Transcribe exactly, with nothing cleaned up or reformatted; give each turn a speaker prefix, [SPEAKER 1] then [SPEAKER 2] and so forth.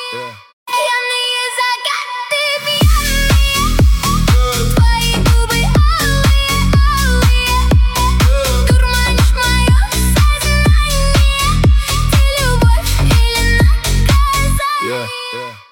[SPEAKER 1] yeah.
[SPEAKER 2] Пьяные закаты, пьяные, твои губы алые, алые, дурманишь мое сознание. Ты любовь или наказание?
[SPEAKER 1] Yeah, yeah.